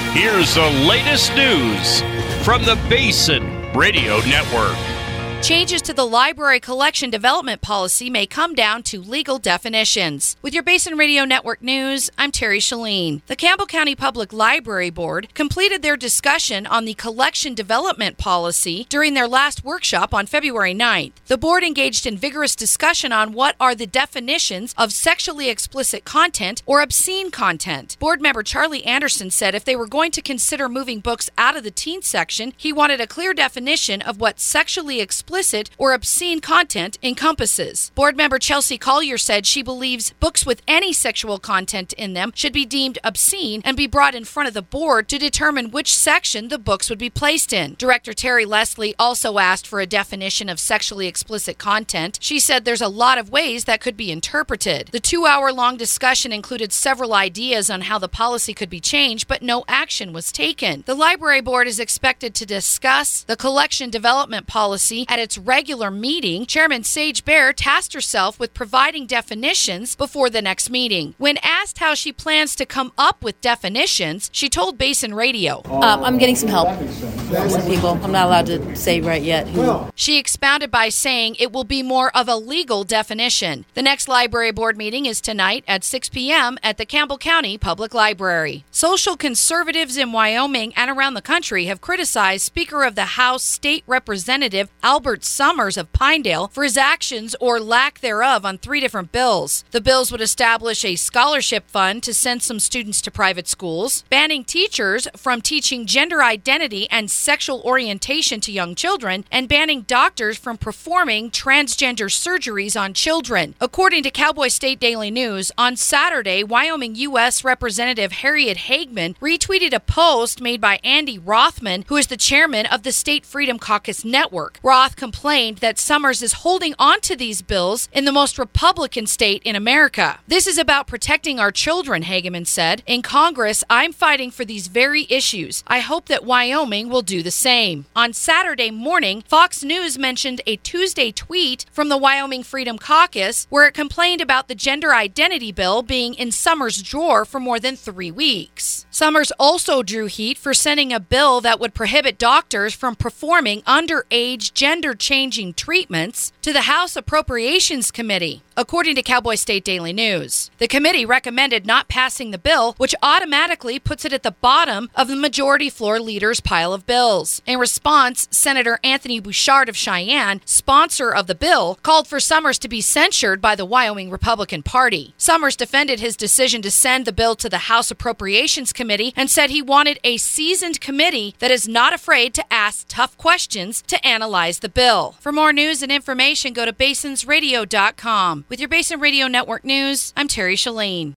Here's the latest news from the Basin Radio Network. Changes to the library collection development policy may come down to legal definitions. With your Basin Radio Network news, I'm Terry Shalene. The Campbell County Public Library Board completed their discussion on the collection development policy during their last workshop on February 9th. The board engaged in vigorous discussion on what are the definitions of sexually explicit content or obscene content. Board member Charlie Anderson said if they were going to consider moving books out of the teen section, he wanted a clear definition of what sexually explicit or obscene content encompasses. Board member Chelsea Collier said she believes books with any sexual content in them should be deemed obscene and be brought in front of the board to determine which section the books would be placed in. Director Terry Leslie also asked for a definition of sexually explicit content. She said there's a lot of ways that could be interpreted. The 2-hour-long discussion included several ideas on how the policy could be changed, but no action was taken. The library board is expected to discuss the collection development policy at its regular meeting. Chairman Sage Bear tasked herself with providing definitions before the next meeting. When asked how she plans to come up with definitions, she told Basin Radio, I'm getting some help from some people. I'm not allowed to say right yet who. She expounded by saying it will be more of a legal definition. The next library board meeting is tonight at 6 p.m. at the Campbell County Public Library. Social conservatives in Wyoming and around the country have criticized Speaker of the House State Representative Albert Summers of Pinedale for his actions or lack thereof on 3 different bills. The bills would establish a scholarship fund to send some students to private schools, banning teachers from teaching gender identity and sexual orientation to young children, and banning doctors from performing transgender surgeries on children. According to Cowboy State Daily News, on Saturday, Wyoming U.S. Representative Harriet Hagman retweeted a post made by Andy Rothman, who is the chairman of the State Freedom Caucus Network. Roth complained that Summers is holding on to these bills in the most Republican state in America. This is about protecting our children, Hageman said. In Congress, I'm fighting for these very issues. I hope that Wyoming will do the same. On Saturday morning, Fox News mentioned a Tuesday tweet from the Wyoming Freedom Caucus where it complained about the gender identity bill being in Summers' drawer for more than 3 weeks. Summers also drew heat for sending a bill that would prohibit doctors from performing underage gender-changing treatments to the House Appropriations Committee, according to Cowboy State Daily News. The committee recommended not passing the bill, which automatically puts it at the bottom of the majority floor leader's pile of bills. In response, Senator Anthony Bouchard of Cheyenne, sponsor of the bill, called for Summers to be censured by the Wyoming Republican Party. Summers defended his decision to send the bill to the House Appropriations Committee and said he wanted a seasoned committee that is not afraid to ask tough questions to analyze the bill. For more news and information, go to basinsradio.com. With your Basin Radio Network news, I'm Terry Shalene.